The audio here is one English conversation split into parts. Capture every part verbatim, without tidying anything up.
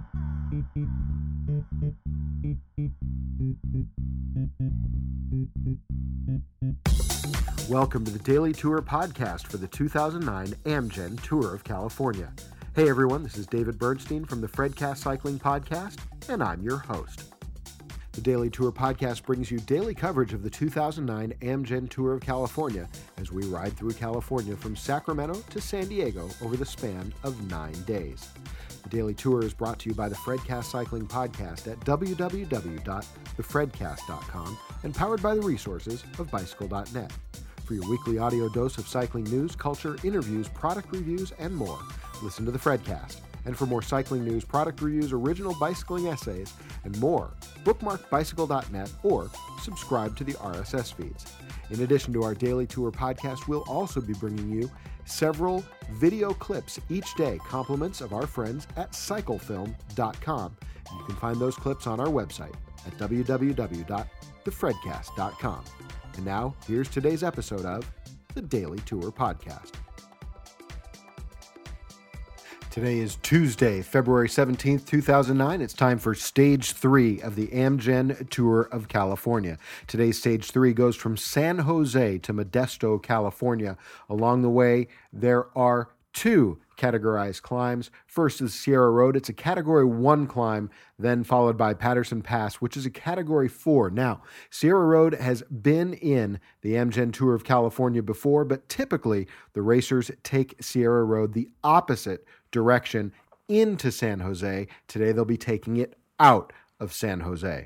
Welcome to the Daily Tour podcast for the two thousand nine Amgen Tour of California. Hey everyone, this is David Bernstein from the Fredcast Cycling Podcast, and I'm your host. The Daily Tour podcast brings you daily coverage of the two thousand nine Amgen Tour of California as we ride through California from Sacramento to San Diego over the span of nine days. The Daily Tour is brought to you by the Fredcast Cycling Podcast at w w w dot the fredcast dot com and powered by the resources of bicycle dot net. For your weekly audio dose of cycling news, culture, interviews, product reviews, and more, listen to the Fredcast. And for more cycling news, product reviews, original bicycling essays, and more, bookmark bicycle dot net or subscribe to the R S S feeds. In addition to our Daily Tour podcast, we'll also be bringing you several video clips each day, compliments of our friends at cycle film dot com. And you can find those clips on our website at w w w dot the fredcast dot com. And now, here's today's episode of the Daily Tour podcast. Today is Tuesday, February seventeenth, two thousand nine. It's time for Stage three of the Amgen Tour of California. Today's Stage three goes from San Jose to Modesto, California. Along the way, there are two categorized climbs. First is Sierra Road. It's a Category one climb, then followed by Patterson Pass, which is a Category four. Now, Sierra Road has been in the Amgen Tour of California before, but typically the racers take Sierra Road the opposite direction into San Jose. Today they'll be taking it out of San Jose.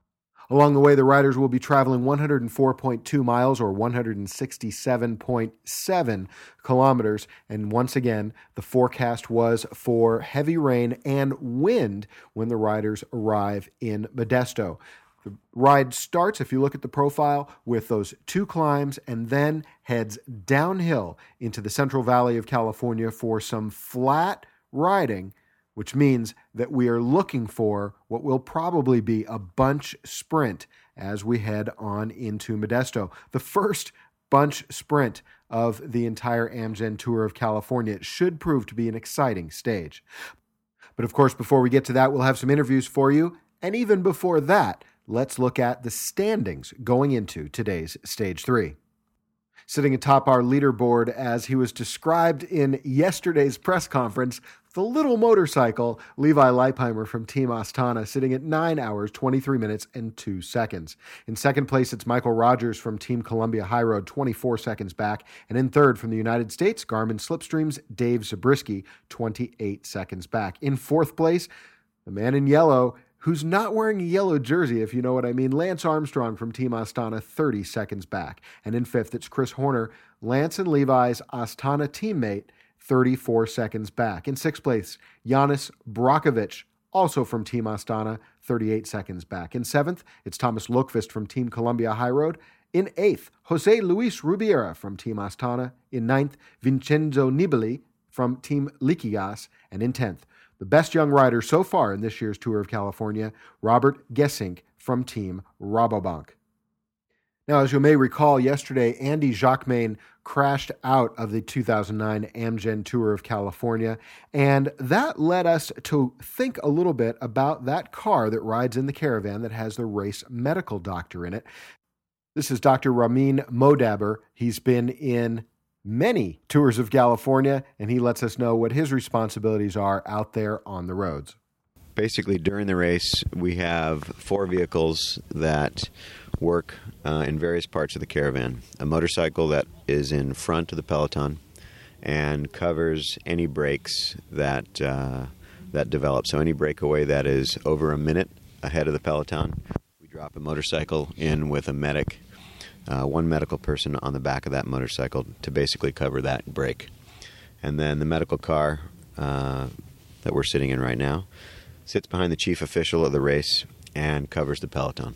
Along the way, the riders will be traveling one hundred four point two miles or one hundred sixty-seven point seven kilometers. And once again, the forecast was for heavy rain and wind when the riders arrive in Modesto. The ride starts, if you look at the profile, with those two climbs and then heads downhill into the Central Valley of California for some flat riding, which means that we are looking for what will probably be a bunch sprint as we head on into Modesto. The first bunch sprint of the entire Amgen Tour of California. It should prove to be an exciting stage. But of course, before we get to that, we'll have some interviews for you. And even before that, let's look at the standings going into today's Stage three. Sitting atop our leaderboard as he was described in yesterday's press conference, the little motorcycle, Levi Leipheimer from Team Astana, sitting at nine hours, twenty-three minutes, and two seconds. In second place, it's Michael Rogers from Team Columbia High Road, twenty-four seconds back. And in third, from the United States, Garmin Slipstream's Dave Zabriskie, twenty-eight seconds back. In fourth place, the man in yellow, who's not wearing a yellow jersey, if you know what I mean, Lance Armstrong from Team Astana, thirty seconds back. And in fifth, it's Chris Horner, Lance and Levi's Astana teammate, thirty-four seconds back. In sixth place, Janis Brakovic, also from Team Astana, thirty-eight seconds back. In seventh, it's Thomas Lokvist from Team Columbia High Road. In eighth, Jose Luis Rubiera from Team Astana. In ninth, Vincenzo Nibali from Team Liquigas. And in tenth, the best young rider so far in this year's Tour of California, Robert Gesink from Team Rabobank. Now, as you may recall, yesterday, Andy Jacquemin crashed out of the two thousand nine Amgen Tour of California, and that led us to think a little bit about that car that rides in the caravan that has the race medical doctor in it. This is Doctor Ramin Modaber. He's been in many tours of California, and he lets us know what his responsibilities are out there on the roads. Basically, during the race, we have four vehicles that work uh, in various parts of the caravan. A motorcycle that is in front of the peloton and covers any breaks that uh, that develop. So any breakaway that is over a minute ahead of the peloton, we drop a motorcycle in with a medic, uh, one medical person on the back of that motorcycle to basically cover that break. And then the medical car uh, that we're sitting in right now sits behind the chief official of the race and covers the peloton.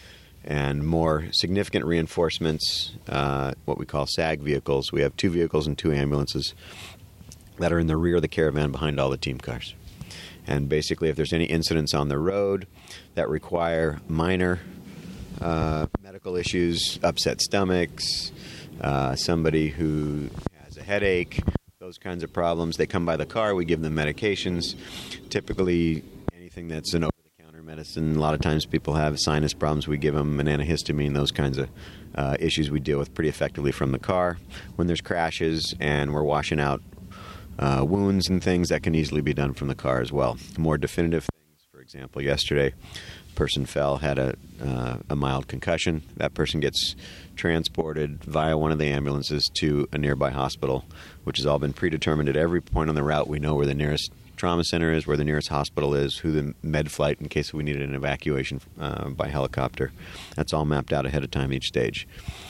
And more significant reinforcements, uh, what we call S A G vehicles. We have two vehicles and two ambulances that are in the rear of the caravan behind all the team cars. And basically, if there's any incidents on the road that require minor uh, medical issues, upset stomachs, uh, somebody who has a headache, those kinds of problems, they come by the car, we give them medications. Typically, anything that's an over-the-counter medicine. A lot of times people have sinus problems. We give them an antihistamine, those kinds of uh, issues we deal with pretty effectively from the car. When there's crashes and we're washing out uh, wounds and things, that can easily be done from the car as well. More definitive things, for example, yesterday, a person fell, had a, uh, a mild concussion. That person gets transported via one of the ambulances to a nearby hospital, which has all been predetermined at every point on the route. We know where the nearest trauma center is, where the nearest hospital is, who the med flight in case we needed an evacuation uh, by helicopter. That's all mapped out ahead of time each stage.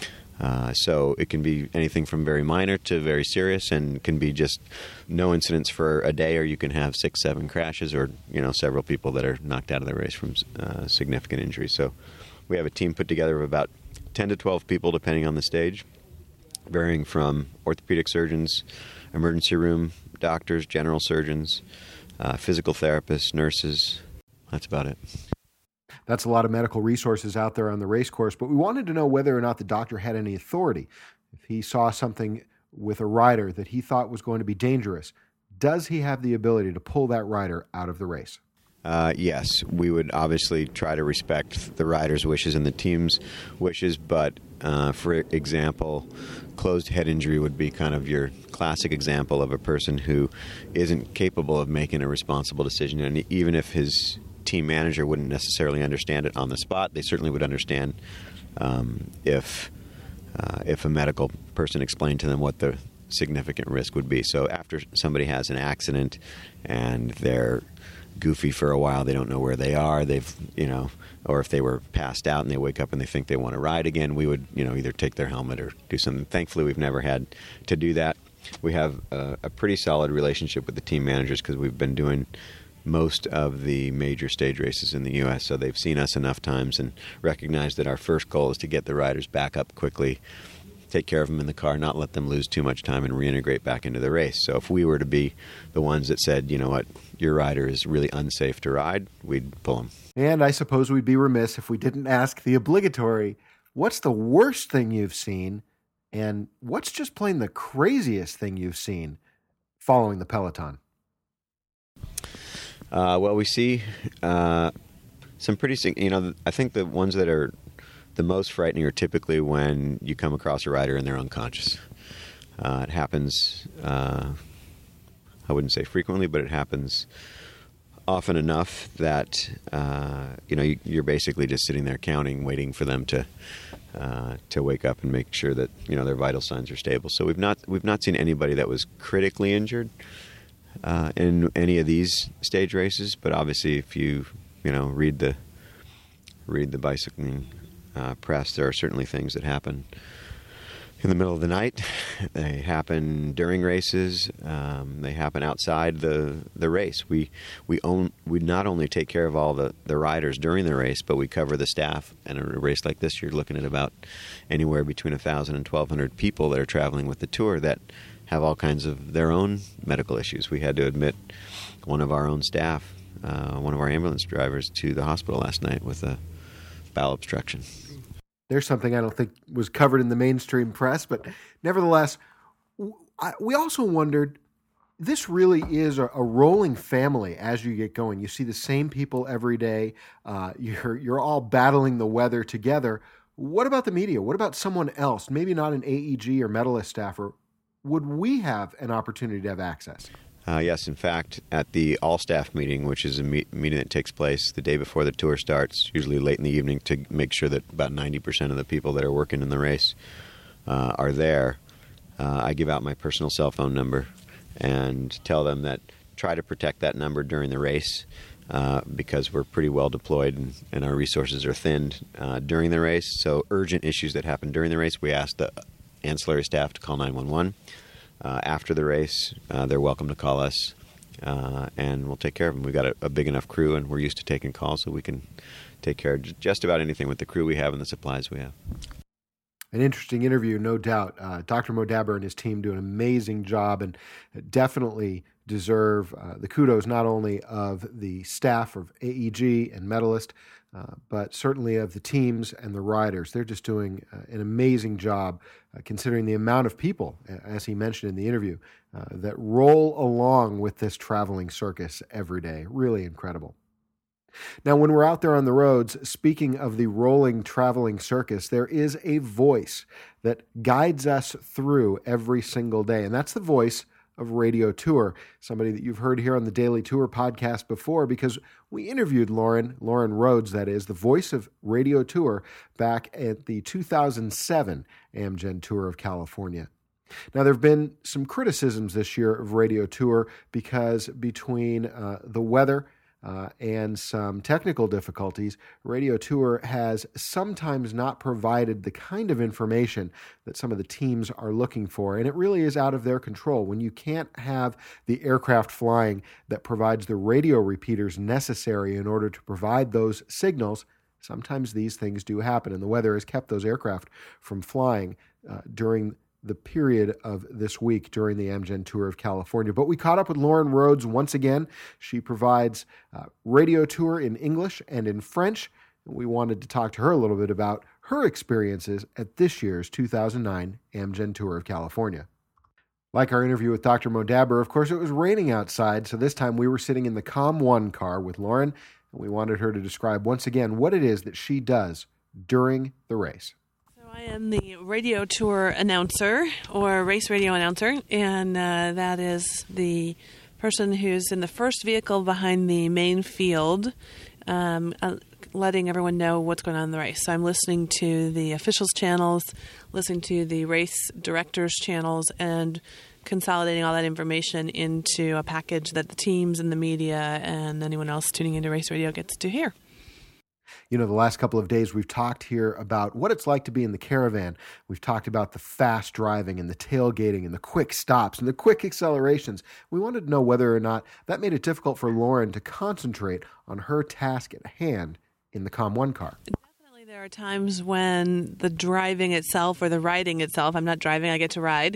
Uh, so it can be anything from very minor to very serious, and can be just no incidents for a day, or you can have six, seven crashes, or you know several people that are knocked out of the race from uh, significant injury. So we have a team put together of about ten to twelve people, depending on the stage, varying from orthopedic surgeons, emergency room doctors, general surgeons, uh, physical therapists, nurses. That's about it. That's a lot of medical resources out there on the race course, but we wanted to know whether or not the doctor had any authority. If he saw something with a rider that he thought was going to be dangerous, does he have the ability to pull that rider out of the race? Uh, yes, we would obviously try to respect the rider's wishes and the team's wishes, but uh, for example, closed head injury would be kind of your classic example of a person who isn't capable of making a responsible decision, and even if his team manager wouldn't necessarily understand it on the spot, they certainly would understand um, if uh, if a medical person explained to them what the significant risk would be. So after somebody has an accident and they're goofy for a while, they don't know where they are, they've, you know, or if they were passed out and they wake up and they think they want to ride again, we would, you know, either take their helmet or do something. Thankfully, we've never had to do that. We have a, a pretty solid relationship with the team managers because we've been doing most of the major stage races in the U S, so they've seen us enough times and recognize that our first goal is to get the riders back up quickly, take care of them in the car, not let them lose too much time, and reintegrate back into the race. So if we were to be the ones that said, you know what, your rider is really unsafe to ride, we'd pull them. And I suppose we'd be remiss if we didn't ask the obligatory, what's the worst thing you've seen, and what's just plain the craziest thing you've seen following the peloton? Uh, well, we see uh, some pretty, you know, I think the ones that are the most frightening are typically when you come across a rider and they're unconscious. Uh, it happens, uh, I wouldn't say frequently, but it happens often enough that, uh, you know, you, you're basically just sitting there counting, waiting for them to uh, to wake up and make sure that, you know, their vital signs are stable. So we've not we've not seen anybody that was critically injured Uh, in any of these stage races, but obviously, if you you know read the read the bicycling uh, press, there are certainly things that happen in the middle of the night. They happen during races. Um, they happen outside the the race. We we own we not only take care of all the, the riders during the race, but we cover the staff. And in a race like this, you're looking at about anywhere between a thousand and twelve hundred people that are traveling with the tour that have all kinds of their own medical issues. We had to admit one of our own staff, uh, one of our ambulance drivers, to the hospital last night with a bowel obstruction. There's something I don't think was covered in the mainstream press, but nevertheless, I, we also wondered, this really is a, a rolling family as you get going. You see the same people every day. Uh, you're you're all battling the weather together. What about the media? What about someone else, maybe not an A E G or medalist staffer? Would we have an opportunity to have access? Uh, yes, in fact, at the all-staff meeting, which is a me- meeting that takes place the day before the tour starts, usually late in the evening, to make sure that about ninety percent of the people that are working in the race uh, are there, uh, I give out my personal cell phone number and tell them that try to protect that number during the race uh, because we're pretty well deployed and, and our resources are thinned uh, during the race. So urgent issues that happen during the race, we ask the ancillary staff to call nine one one. Uh, after the race, uh, they're welcome to call us, uh, and we'll take care of them. We've got a, a big enough crew, and we're used to taking calls, so we can take care of j- just about anything with the crew we have and the supplies we have. An interesting interview, no doubt. Uh, Doctor Modabber and his team do an amazing job and definitely deserve uh, the kudos not only of the staff of A E G and medalist, uh, but certainly of the teams and the riders. They're just doing uh, an amazing job uh, considering the amount of people, as he mentioned in the interview, uh, that roll along with this traveling circus every day. Really incredible. Now, when we're out there on the roads, speaking of the rolling traveling circus, there is a voice that guides us through every single day, and that's the voice of Radio Tour, somebody that you've heard here on the Daily Tour podcast before, because we interviewed Lauren, Lauren Rhodes, that is, the voice of Radio Tour, back at the two thousand seven Amgen Tour of California. Now, there have been some criticisms this year of Radio Tour because between uh, the weather Uh, and some technical difficulties, Radio Tour has sometimes not provided the kind of information that some of the teams are looking for, and it really is out of their control. When you can't have the aircraft flying that provides the radio repeaters necessary in order to provide those signals, sometimes these things do happen, and the weather has kept those aircraft from flying uh, during the period of this week during the Amgen Tour of California. But we caught up with Lauren Rhodes once again. She provides uh, Radio Tour in English and in French. And we wanted to talk to her a little bit about her experiences at this year's two thousand nine Amgen Tour of California. Like our interview with Doctor Modabber, of course, it was raining outside, so this time we were sitting in the Com one car with Lauren, and we wanted her to describe once again what it is that she does during the race. I am the Radio Tour announcer, or race radio announcer, and uh, that is the person who's in the first vehicle behind the main field, um, uh, letting everyone know what's going on in the race. So I'm listening to the officials' channels, listening to the race directors' channels, and consolidating all that information into a package that the teams and the media and anyone else tuning into race radio gets to hear. You know, the last couple of days we've talked here about what it's like to be in the Caravan. We've talked about the fast driving and the tailgating and the quick stops and the quick accelerations. We wanted to know whether or not that made it difficult for Lauren to concentrate on her task at hand in the Com one car. Definitely there are times when the driving itself or the riding itself, I'm not driving, I get to ride,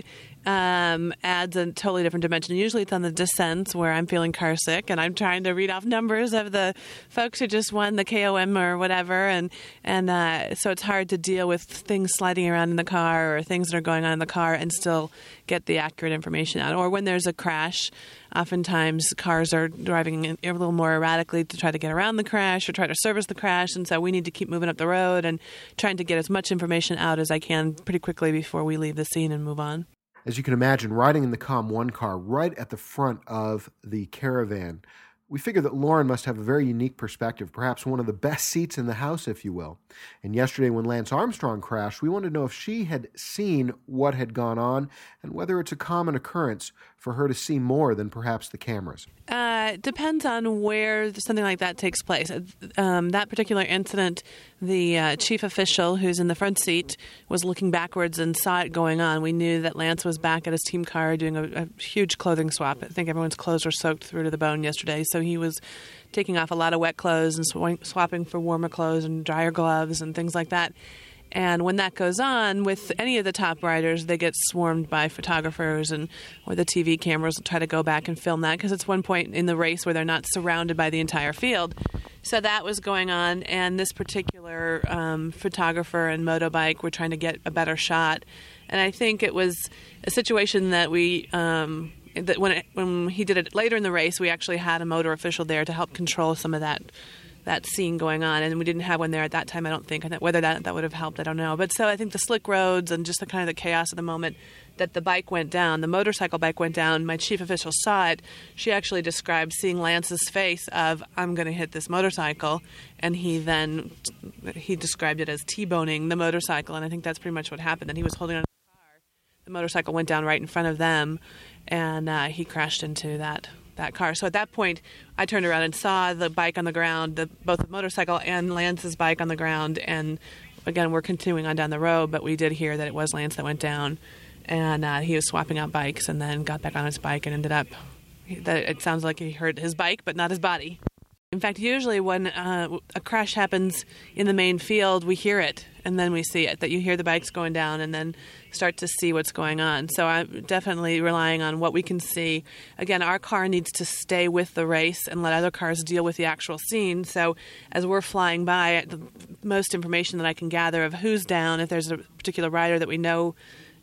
um, adds a totally different dimension. Usually it's on the descents where I'm feeling car sick and I'm trying to read off numbers of the folks who just won the K O M or whatever. And, and uh, so it's hard to deal with things sliding around in the car or things that are going on in the car and still get the accurate information out. Or when there's a crash, oftentimes cars are driving a little more erratically to try to get around the crash or try to service the crash. And so we need to keep moving up the road and trying to get as much information out as I can pretty quickly before we leave the scene and move on. As you can imagine, riding in the Com one car right at the front of the Caravan, we figure that Lauren must have a very unique perspective, perhaps one of the best seats in the house, if you will. And yesterday when Lance Armstrong crashed, we wanted to know if she had seen what had gone on and whether it's a common occurrence for her to see more than perhaps the cameras. Uh, it depends on where something like that takes place. Um, that particular incident, the uh, chief official who's in the front seat was looking backwards and saw it going on. We knew that Lance was back at his team car doing a, a huge clothing swap. I think everyone's clothes were soaked through to the bone yesterday, so he was taking off a lot of wet clothes and sw- swapping for warmer clothes and drier gloves and things like that. And when that goes on with any of the top riders, they get swarmed by photographers and or the T V cameras will try to go back and film that because it's one point in the race where they're not surrounded by the entire field. So that was going on, and this particular um, photographer and motobike were trying to get a better shot. And I think it was a situation that we um, that when it, when he did it later in the race, we actually had a motor official there to help control some of that. that scene going on, and we didn't have one there at that time, I don't think. And whether that, that would have helped, I don't know. But so I think the slick roads and just the kind of the chaos of the moment that the bike went down, the motorcycle bike went down, my chief official saw it. She actually described seeing Lance's face of, I'm going to hit this motorcycle, and he then, he described it as T-boning the motorcycle, and I think that's pretty much what happened. And he was holding on to the car. The motorcycle went down right in front of them, and uh, he crashed into that that car. So at that point, I turned around and saw the bike on the ground, the, both the motorcycle and Lance's bike on the ground. And again, we're continuing on down the road, but we did hear that it was Lance that went down. And uh, he was swapping out bikes and then got back on his bike and ended up, that it sounds like he hurt his bike, but not his body. In fact, usually when uh, a crash happens in the main field, we hear it and then we see it, that you hear the bikes going down and then start to see what's going on. So I'm definitely relying on what we can see. Again, our car needs to stay with the race and let other cars deal with the actual scene. So as we're flying by, the most information that I can gather of who's down, if there's a particular rider that we know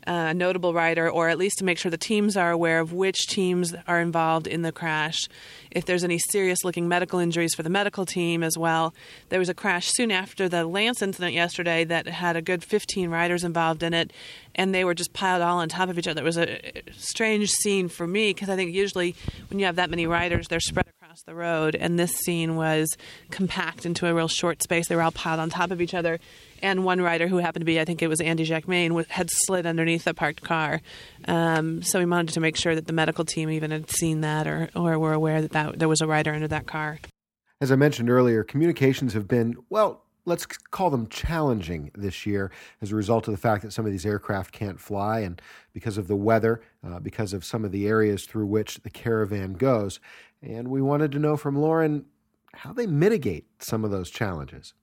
a notable rider, or at least to make sure the teams are aware of which teams are involved in the crash. If there's any serious-looking medical injuries for the medical team as well. There was a crash soon after the Lance incident yesterday that had a good fifteen riders involved in it, and they were just piled all on top of each other. It was a strange scene for me because I think usually when you have that many riders, they're spread across the road, and this scene was compact into a real short space. They were all piled on top of each other. And one rider who happened to be, I think it was Andy Jacquemin, had slid underneath a parked car. Um, so we wanted to make sure that the medical team even had seen that or, or were aware that, that there was a rider under that car. As I mentioned earlier, communications have been, well, let's call them challenging this year as a result of the fact that some of these aircraft can't fly and because of the weather, uh, because of some of the areas through which the Caravan goes. And we wanted to know from Lauren how they mitigate some of those challenges.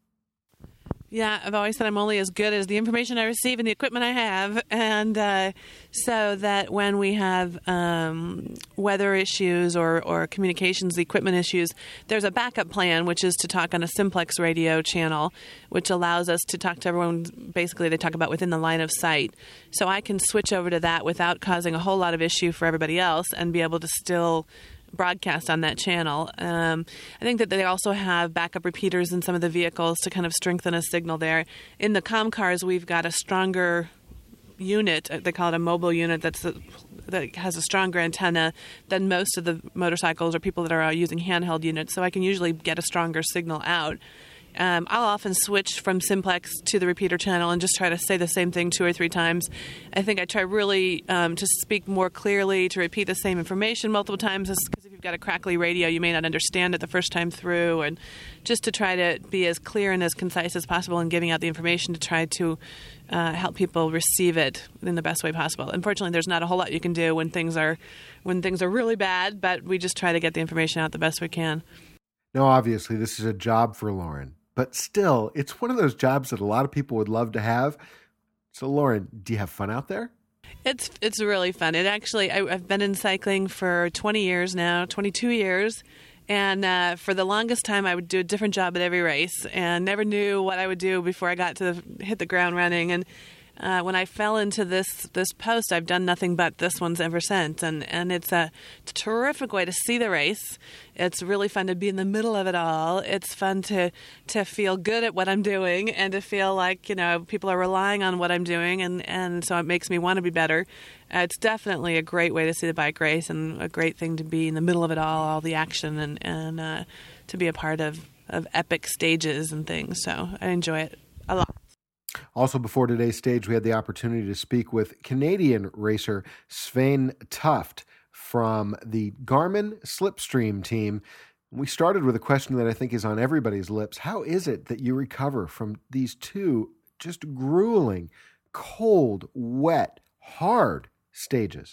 Yeah, I've always said I'm only as good as the information I receive and the equipment I have. And uh, so that when we have um, weather issues or, or communications equipment issues, there's a backup plan, which is to talk on a simplex radio channel, which allows us to talk to everyone. Basically, they talk about within the line of sight. So I can switch over to that without causing a whole lot of issue for everybody else and be able to still broadcast on that channel. Um, I think that they also have backup repeaters in some of the vehicles to kind of strengthen a signal there. In the comm cars, we've got a stronger unit. They call it a mobile unit that's a, that has a stronger antenna than most of the motorcycles or people that are using handheld units. So I can usually get a stronger signal out. Um, I'll often switch from simplex to the repeater channel and just try to say the same thing two or three times. I think I try really um, to speak more clearly, to repeat the same information multiple times, because if you've got a crackly radio, you may not understand it the first time through, and just to try to be as clear and as concise as possible in giving out the information to try to uh, help people receive it in the best way possible. Unfortunately, there's not a whole lot you can do when things are when things are really bad, but we just try to get the information out the best we can. Now, obviously, this is a job for Lauren. But still, it's one of those jobs that a lot of people would love to have. So, Lauren, do you have fun out there? It's it's really fun. It actually, I, I've been in cycling for twenty years now, twenty-two years. And uh, for the longest time, I would do a different job at every race and never knew what I would do before I got to the, hit the ground running. And uh, when I fell into this this post, I've done nothing but this one's ever since. And, and it's a terrific way to see the race. It's really fun to be in the middle of it all. It's fun to to feel good at what I'm doing and to feel like, you know, people are relying on what I'm doing. And, and so it makes me want to be better. Uh, it's definitely a great way to see the bike race and a great thing to be in the middle of it all, all the action, and, and uh, to be a part of, of epic stages and things. So I enjoy it a lot. Also, before today's stage, we had the opportunity to speak with Canadian racer Svein Tuft from the Garmin Slipstream team. We started with a question that I think is on everybody's lips. How is it that you recover from these two just grueling, cold, wet, hard stages?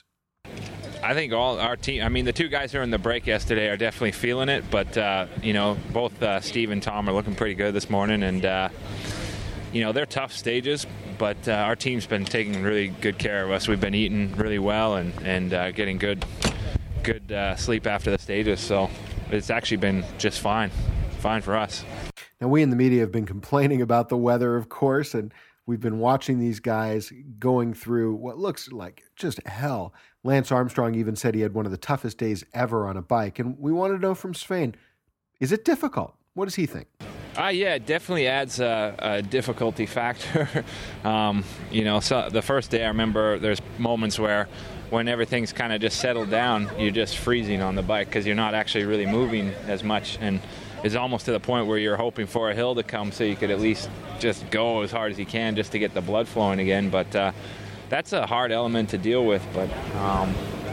I think all our team, I mean, the two guys who were in the break yesterday are definitely feeling it, but, uh, you know, both uh, Steve and Tom are looking pretty good this morning, and, uh, you know, they're tough stages, but uh, our team's been taking really good care of us. We've been eating really well and, and uh, getting good good uh, sleep after the stages, so it's actually been just fine, fine for us. Now, we in the media have been complaining about the weather, of course, and we've been watching these guys going through what looks like just hell. Lance Armstrong even said he had one of the toughest days ever on a bike, and we want to know from Svein, is it difficult? What does he think? Uh, yeah, it definitely adds a, a difficulty factor. um, you know, so the first day I remember there's moments where when everything's kind of just settled down, you're just freezing on the bike because you're not actually really moving as much, and it's almost to the point where you're hoping for a hill to come so you could at least just go as hard as you can just to get the blood flowing again. But uh, that's a hard element to deal with. But um,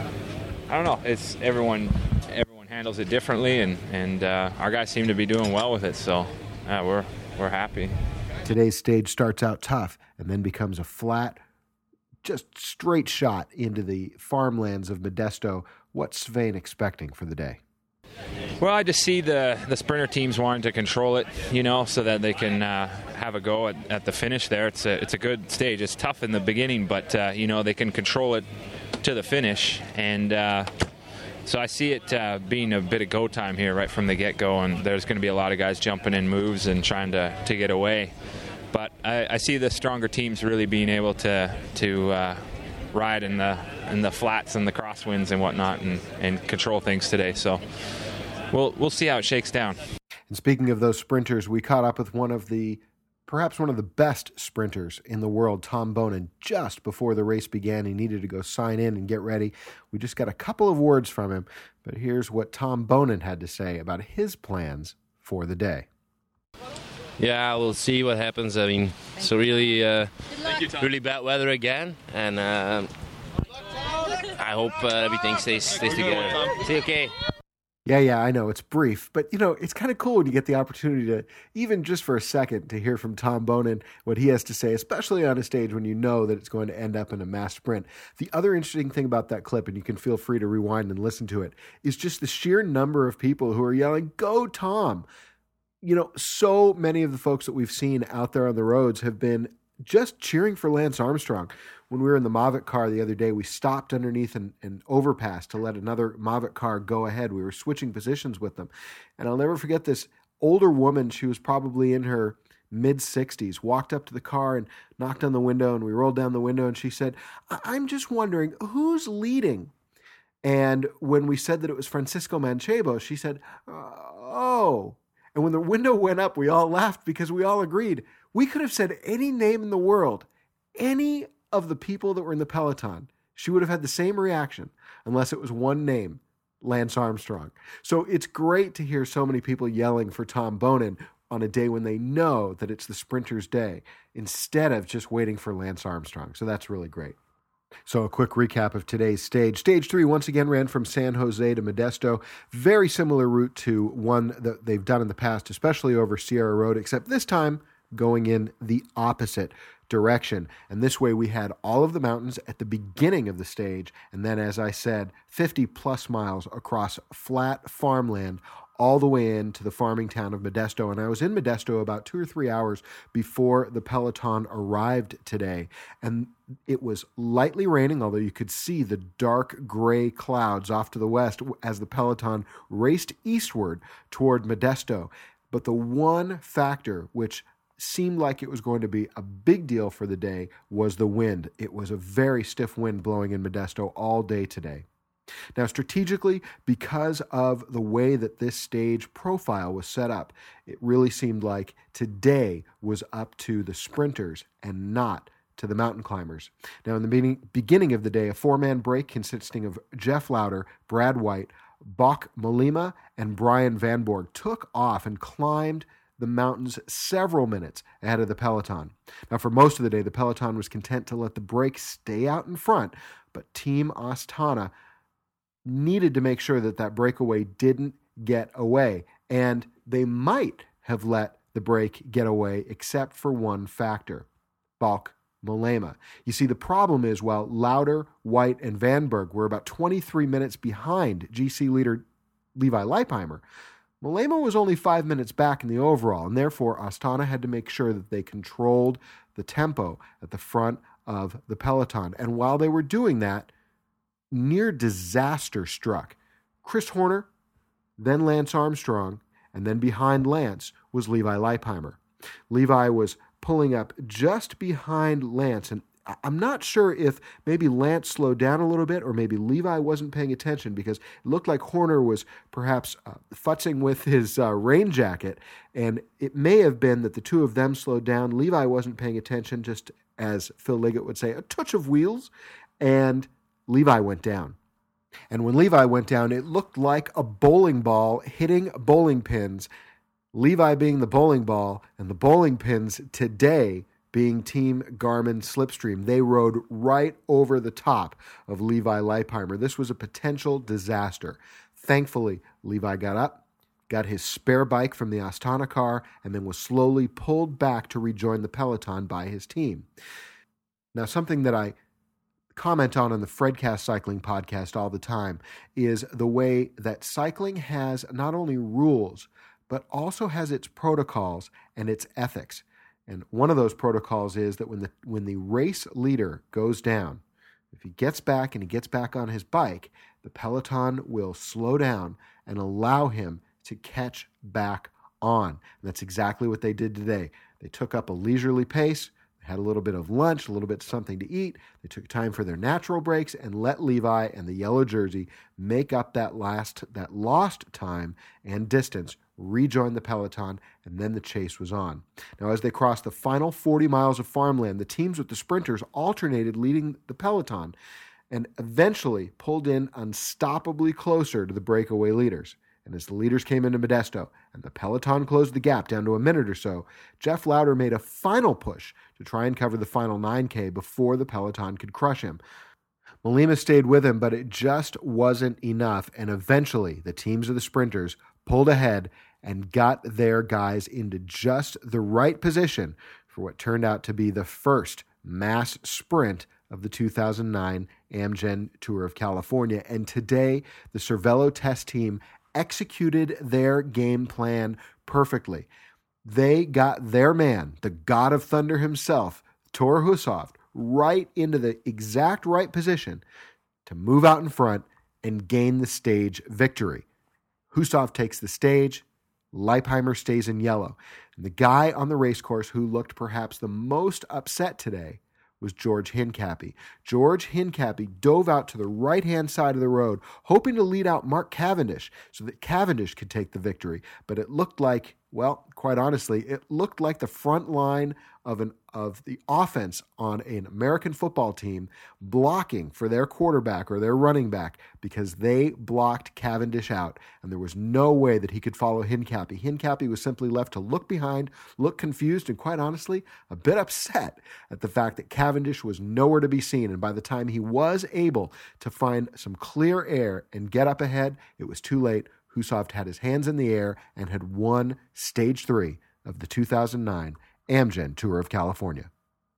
I don't know. It's everyone everyone handles it differently, and and uh, our guys seem to be doing well with it. So uh, we're we're happy. Today's stage starts out tough and then becomes a flat, just straight shot into the farmlands of Modesto. What's Svein expecting for the day? Well, I just see the, the sprinter teams wanting to control it, you know, so that they can uh, have a go at, at the finish there. It's a it's a good stage. It's tough in the beginning, but, uh, you know, they can control it to the finish. And uh, so I see it uh, being a bit of go time here right from the get-go, and there's going to be a lot of guys jumping in moves and trying to, to get away. But I, I see the stronger teams really being able to, to uh, ride in the in the flats and the crosswinds and whatnot, and, and control things today. So we'll we'll see how it shakes down. And speaking of those sprinters, we caught up with one of the perhaps one of the best sprinters in the world, Tom Boonen, just before the race began. He needed to go sign in and get ready. We just got a couple of words from him, but here's what Tom Boonen had to say about his plans for the day. Yeah, we'll see what happens. I mean, it's really, uh, really bad weather again, and uh, I hope uh, everything stays stays together. See, okay. Yeah, yeah, I know. It's brief, but, you know, it's kind of cool when you get the opportunity to, even just for a second, to hear from Tom Boonen, what he has to say, especially on a stage when you know that it's going to end up in a mass sprint. The other interesting thing about that clip, and you can feel free to rewind and listen to it, is just the sheer number of people who are yelling, "Go, Tom!" You know, so many of the folks that we've seen out there on the roads have been just cheering for Lance Armstrong. When we were in the Mavic car the other day, we stopped underneath an, an overpass to let another Mavic car go ahead. We were switching positions with them. And I'll never forget this older woman. She was probably in her mid-sixties, walked up to the car and knocked on the window, and we rolled down the window, and she said, "I'm just wondering, who's leading?" And when we said that it was Francisco Manchebo, she said, "Oh." And when the window went up, we all laughed because we all agreed. We could have said any name in the world, any of the people that were in the peloton. She would have had the same reaction unless it was one name, Lance Armstrong. So it's great to hear so many people yelling for Tom Boonen on a day when they know that it's the sprinter's day instead of just waiting for Lance Armstrong. So that's really great. So a quick recap of today's stage. Stage three once again ran from San Jose to Modesto. Very similar route to one that they've done in the past, especially over Sierra Road, except this time going in the opposite direction. And this way we had all of the mountains at the beginning of the stage, and then, as I said, fifty plus miles across flat farmland all the way into the farming town of Modesto. And I was in Modesto about two or three hours before the peloton arrived today. And it was lightly raining, although you could see the dark gray clouds off to the west as the peloton raced eastward toward Modesto. But the one factor which seemed like it was going to be a big deal for the day was the wind. It was a very stiff wind blowing in Modesto all day today. Now, strategically, because of the way that this stage profile was set up, it really seemed like today was up to the sprinters and not to the mountain climbers. Now, in the beginning, beginning of the day, a four-man break consisting of Jeff Lauder, Brad White, Bok Mollema, and Brian Van Borg took off and climbed the mountains several minutes ahead of the peloton. Now, for most of the day, the peloton was content to let the break stay out in front, but Team Astana needed to make sure that that breakaway didn't get away. And they might have let the break get away except for one factor, Bok Mollema. You see, the problem is while Lauder, White, and Vanberg were about twenty-three minutes behind G C leader Levi Leipheimer, Mollema was only five minutes back in the overall, and therefore Astana had to make sure that they controlled the tempo at the front of the peloton. And while they were doing that, near disaster struck. Chris Horner, then Lance Armstrong, and then behind Lance was Levi Leipheimer. Levi was pulling up just behind Lance, and I'm not sure if maybe Lance slowed down a little bit or maybe Levi wasn't paying attention, because it looked like Horner was perhaps uh, futzing with his uh, rain jacket, and it may have been that the two of them slowed down. Levi wasn't paying attention, just as Phil Liggett would say, a touch of wheels, and Levi went down. And when Levi went down, it looked like a bowling ball hitting bowling pins. Levi being the bowling ball and the bowling pins today being Team Garmin Slipstream. They rode right over the top of Levi Leipheimer. This was a potential disaster. Thankfully, Levi got up, got his spare bike from the Astana car, and then was slowly pulled back to rejoin the peloton by his team. Now, something that I comment on on the Fredcast Cycling podcast all the time is the way that cycling has not only rules, but also has its protocols and its ethics. And one of those protocols is that when the when the race leader goes down, if he gets back and he gets back on his bike, the peloton will slow down and allow him to catch back on. And that's exactly what they did today. They took up a leisurely pace. had a little bit of lunch, a little bit of something to eat. They took time for their natural breaks and let Levi and the yellow jersey make up that last, that lost time and distance, rejoin the peloton, and then the chase was on. Now, as they crossed the final forty miles of farmland, the teams with the sprinters alternated leading the peloton and eventually pulled in unstoppably closer to the breakaway leaders. And as the leaders came into Modesto and the peloton closed the gap down to a minute or so, Jeff Lauder made a final push to try and cover the final nine K before the peloton could crush him. Malema stayed with him, but it just wasn't enough, and eventually the teams of the sprinters pulled ahead and got their guys into just the right position for what turned out to be the first mass sprint of the two thousand nine Amgen Tour of California. And today, the Cervelo test team executed their game plan perfectly. They got their man, the God of Thunder himself, Thor Hushovd, right into the exact right position to move out in front and gain the stage victory. Hushovd takes the stage, Leipheimer stays in yellow. And the guy on the race course who looked perhaps the most upset today was George Hincapie. George Hincapie dove out to the right-hand side of the road, hoping to lead out Mark Cavendish so that Cavendish could take the victory. But it looked like, well, quite honestly, it looked like the front line of an of the offense on an American football team blocking for their quarterback or their running back because they blocked Cavendish out, and there was no way that he could follow Hincapie. Hincapie was simply left to look behind, look confused, and quite honestly, a bit upset at the fact that Cavendish was nowhere to be seen, and by the time he was able to find some clear air and get up ahead, it was too late. Hushovd had his hands in the air and had won Stage three of the two thousand nine Amgen Tour of California.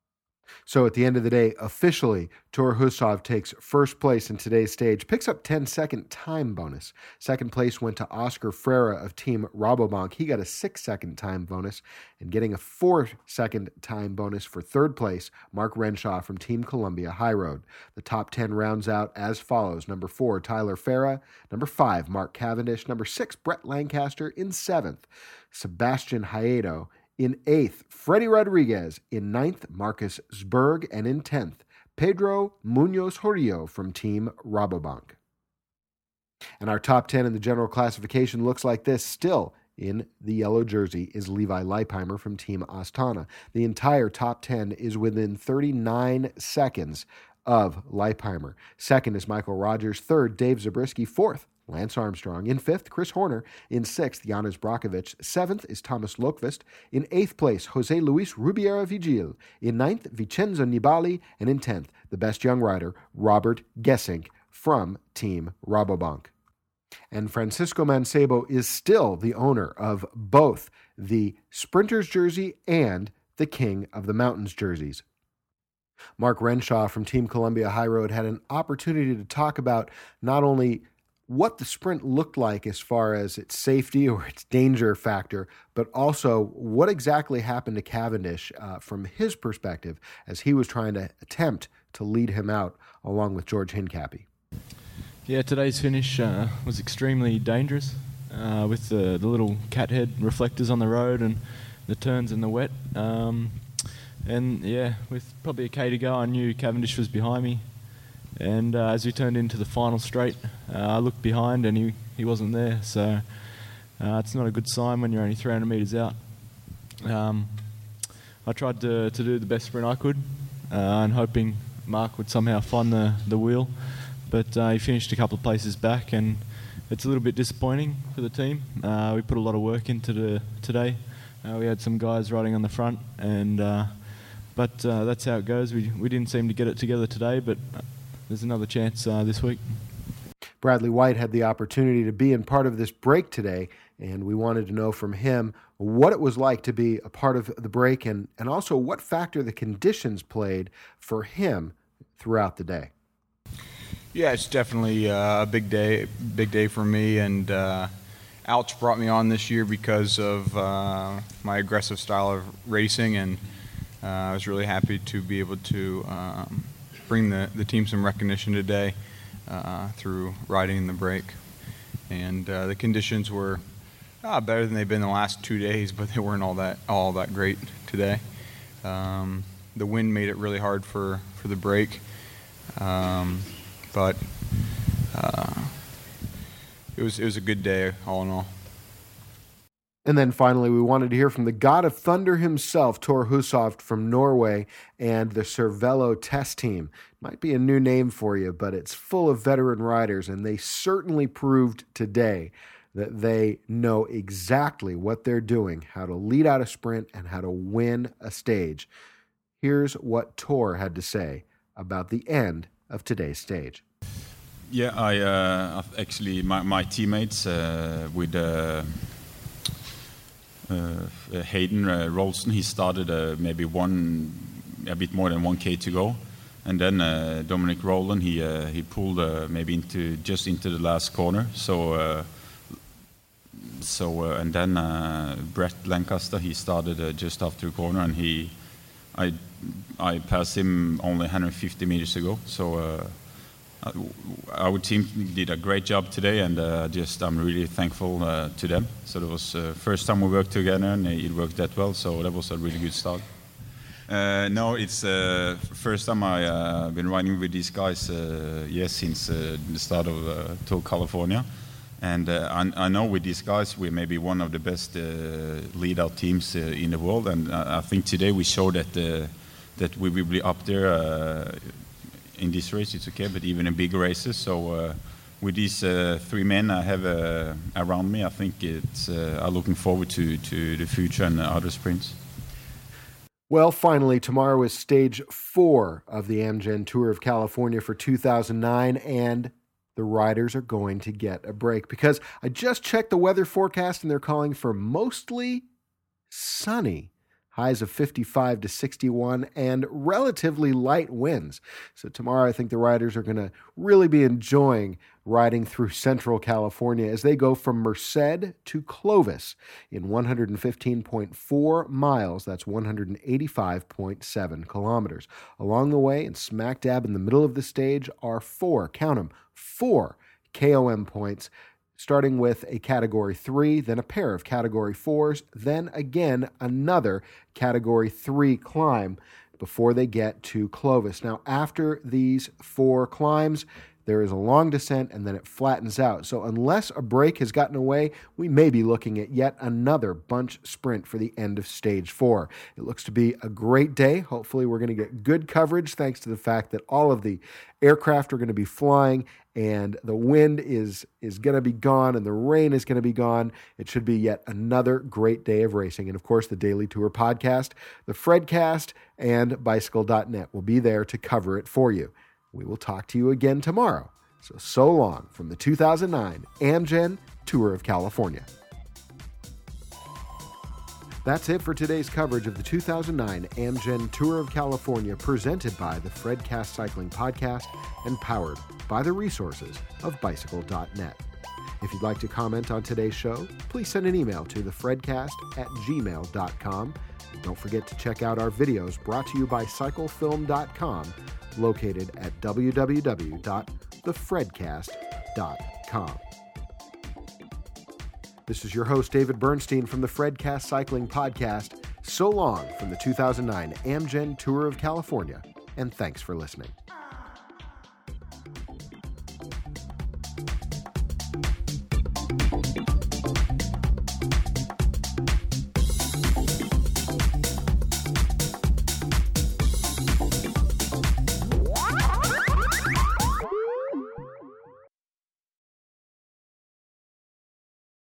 So at the end of the day, officially, Thor Hushovd takes first place in today's stage, picks up ten-second time bonus. Second place went to Oscar Freire of Team Rabobank. He got a six-second time bonus, and getting a four-second time bonus for third place, Mark Renshaw from Team Columbia High Road. The top ten rounds out as follows. Number four, Tyler Farah. Number five, Mark Cavendish. Number six, Brett Lancaster. In seventh, Sebastian Haedo. In eighth, Freddie Rodriguez. In ninth, Marcus Zberg. And in tenth, Pedro Munoz Horio from Team Rabobank. And our top ten in the general classification looks like this. Still in the yellow jersey is Levi Leipheimer from Team Astana. The entire top ten is within thirty-nine seconds of Leipheimer. Second is Michael Rogers. Third, Dave Zabriskie. Fourth, Lance Armstrong. In fifth, Chris Horner. In sixth, Janis Brakovic. Seventh is Thomas Lokvist. In eighth place, Jose Luis Rubiera Vigil. In ninth, Vincenzo Nibali. And in tenth, the best young rider, Robert Gesink from Team Rabobank. And Francisco Mancebo is still the owner of both the Sprinters jersey and the King of the Mountains jerseys. Mark Renshaw from Team Columbia High Road had an opportunity to talk about not only what the sprint looked like as far as its safety or its danger factor, but also what exactly happened to Cavendish uh, from his perspective as he was trying to attempt to lead him out along with George Hincapie. Yeah, today's finish uh, was extremely dangerous uh, with the, the little cat head reflectors on the road and the turns in the wet. Um, and yeah, with probably a K to go, I knew Cavendish was behind me. And uh, as we turned into the final straight, uh, I looked behind and he, he wasn't there. So uh, it's not a good sign when you're only three hundred metres out. Um, I tried to, to do the best sprint I could uh, and hoping Mark would somehow find the, the wheel. But uh, he finished a couple of places back, and it's a little bit disappointing for the team. Uh, we put a lot of work into the today. Uh, we had some guys riding on the front, and uh, but uh, that's how it goes. We we didn't seem to get it together today, but there's another chance uh, this week. Bradley White had the opportunity to be in part of this break today, and we wanted to know from him what it was like to be a part of the break, and, and also what factor the conditions played for him throughout the day. Yeah, it's definitely uh, a big day, big day for me, and uh, Alch brought me on this year because of uh, my aggressive style of racing, and uh, I was really happy to be able to um, bring the, the team some recognition today uh, through riding in the break. And uh, the conditions were uh, better than they've been the last two days, but they weren't all that all that great today. Um, the wind made it really hard for, for the break. Um, but uh, it was it was a good day all in all. And then finally, we wanted to hear from the God of Thunder himself, Thor Hushovd from Norway, and the Cervelo test team. Might be a new name for you, but it's full of veteran riders, and they certainly proved today that they know exactly what they're doing, how to lead out a sprint and how to win a stage. Here's what Thor had to say about the end of today's stage. Yeah, I uh, actually, my, my teammates uh, with uh, uh, Hayden uh, Rolston, he started uh, maybe one, a bit more than one K to go. And then uh, Dominic Rowland, he uh, he pulled uh, maybe into just into the last corner. So uh, so uh, and then uh, Brett Lancaster, he started uh, just after the corner, and he I I passed him only one hundred fifty meters ago. So uh, our team did a great job today, and uh, just I'm really thankful uh, to them. So it was uh, first time we worked together, and it worked that well. So that was a really good start. Uh, no, it's uh, first time I uh, been riding with these guys. Uh, yes, since uh, the start of uh, Tour California, and uh, I, I know with these guys we're maybe one of the best uh, lead-out teams uh, in the world, and I, I think today we showed that uh, that we will be up there uh, in this race. It's okay, but even in big races. So uh, with these uh, three men I have uh, around me, I think it's uh, I'm looking forward to to the future and other sprints. Well, finally, tomorrow is stage four of the Amgen Tour of California for two thousand nine, and the riders are going to get a break because I just checked the weather forecast and they're calling for mostly sunny. Highs of fifty-five to sixty-one and relatively light winds. So tomorrow I think the riders are going to really be enjoying riding through central California as they go from Merced to Clovis in one hundred fifteen point four miles. That's one hundred eighty-five point seven kilometers. Along the way, and smack dab in the middle of the stage, are four, count them, four K O M points, starting with a Category three, then a pair of Category fours, then again another Category three climb before they get to Clovis. Now, after these four climbs, there is a long descent, and then it flattens out. So unless a break has gotten away, we may be looking at yet another bunch sprint for the end of Stage four. It looks to be a great day. Hopefully we're going to get good coverage thanks to the fact that all of the aircraft are going to be flying and the wind is, is going to be gone and the rain is going to be gone. It should be yet another great day of racing. And of course, the Daily Tour podcast, the Fredcast, and Bicycle dot net will be there to cover it for you. We will talk to you again tomorrow. So, so long from the two thousand nine Amgen Tour of California. That's it for today's coverage of the two thousand nine Amgen Tour of California, presented by the Fredcast Cycling Podcast and powered by the resources of Bicycle dot net. If you'd like to comment on today's show, please send an email to the fredcast at gmail dot com. Don't forget to check out our videos brought to you by cycle film dot com, located at w w w dot the fredcast dot com. This is your host, David Bernstein, from the Fredcast Cycling Podcast. So long from the two thousand nine Amgen Tour of California, and thanks for listening.